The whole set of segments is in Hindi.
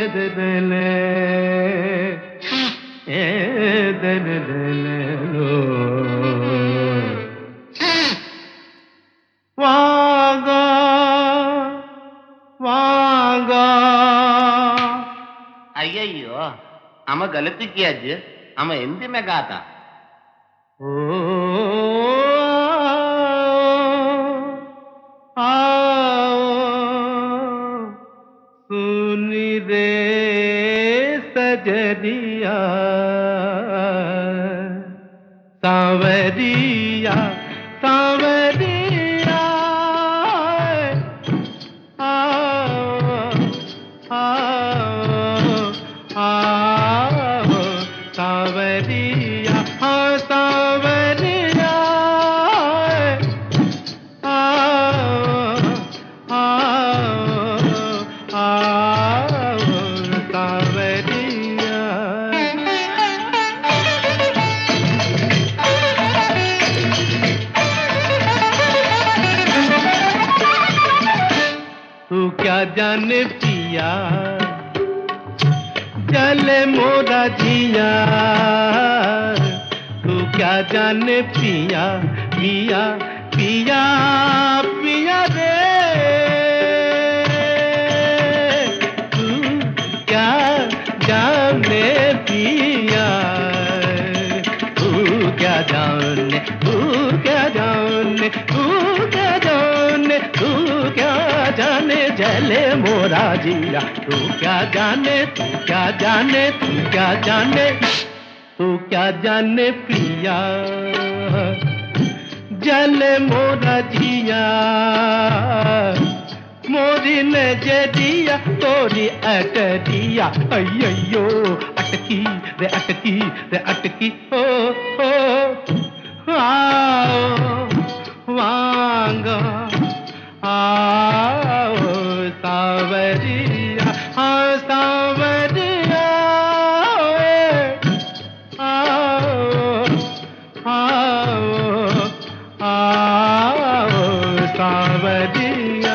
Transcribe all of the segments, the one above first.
दले लो वागा वागा అయ్యయ్యో ఆమె గలతి కియాజ్ ఆమె ఎంది మే గాతా ओ आओ सुन रे सजरिया सांवरिया सांवरिया आओ आओ आओ सांवरिया हाँ सांवरिया आओ आओ आओ सांवरिया तू क्या जाने पिया जले मोरा जिया तू क्या जाने पिया पिया पिया पिया रे तू क्या जाने पिया तू क्या जाने तू क्या जाने तू क्या जाने तू क्या जाने जले मोरा जिया तू क्या जाने तू क्या जाने तू क्या जाने तू क्या जाने पिया जले मोरा जिया मोरी ने जदिया तोरी अटरिया अय्यो अटकी रे अटकी ओ आओ वांगा आओ सांवरिया हाँ सांवरिया आओ आओ आओ सांवरिया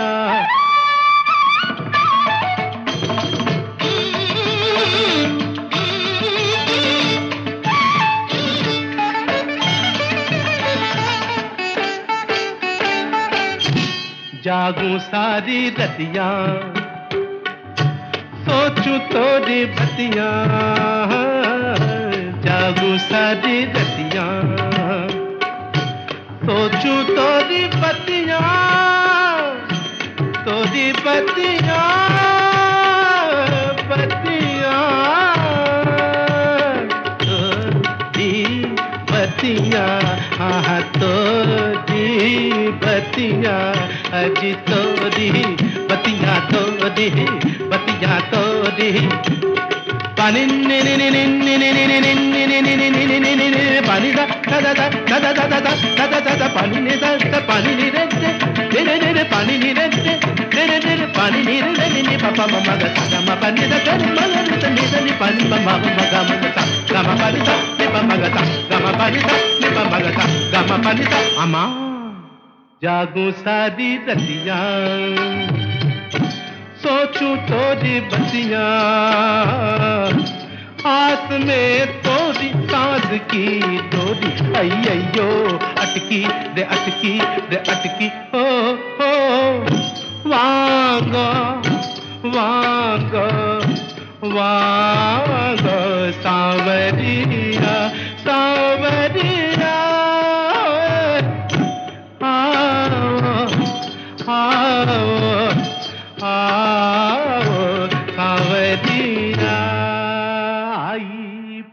जागूं सारी रतिया सोचूं तोरी बतिया जागूं सारी रतिया सोचूं तोरी बतिया तोरी बतिया बतिया तोरी बतिया हाँ तोरी बतिया अजी तोरी बतिया तोरी पानी नि नि नि नि नि नि नि नि नि नि नि नि नि नि नि नि नि पानी दा दा दा दा दा दा दा दा दा दा दा पानी नि दा दा पानी नि रे रे रे रे पानी नि रे रे रे रे पानी नि रे नि नि पापा मम्मा गा सा मा पानी दा गा मा गा नी दा नि पानी मम्मा मम्मा गा मा सा गा मा पानी सा नि मम्मा गा सा गा मा पानी सा नि मम्मा गा सा गा मा पानी सा अम्मा जागूं सारी रतिया सोचूं तोरी बतिया आस में तोरी सांस की डोरी अय्यो अटकी रे अटकी हो वांगा वांगा वांगा सांवरिया